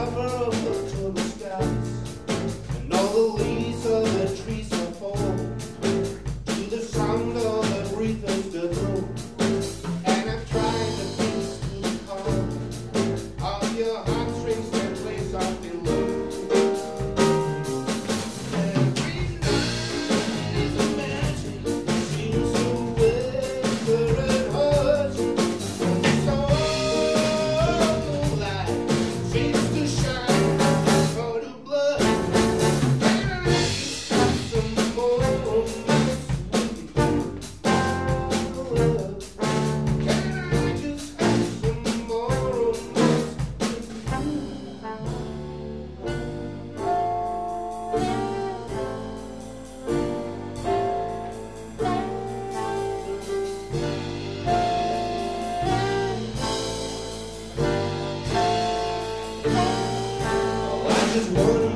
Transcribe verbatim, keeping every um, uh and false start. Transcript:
lover of the October skies, and all the leaves of the trees are fall to the sound of the rhythms that roll. And I'm trying to piece to the call of your heartstrings that play softly low. Every night is a magic, seems so whisper and hush, and the soul light seems to shine for the blood. And I just have some moments with you. Can I just have some moments Oh, I just wanna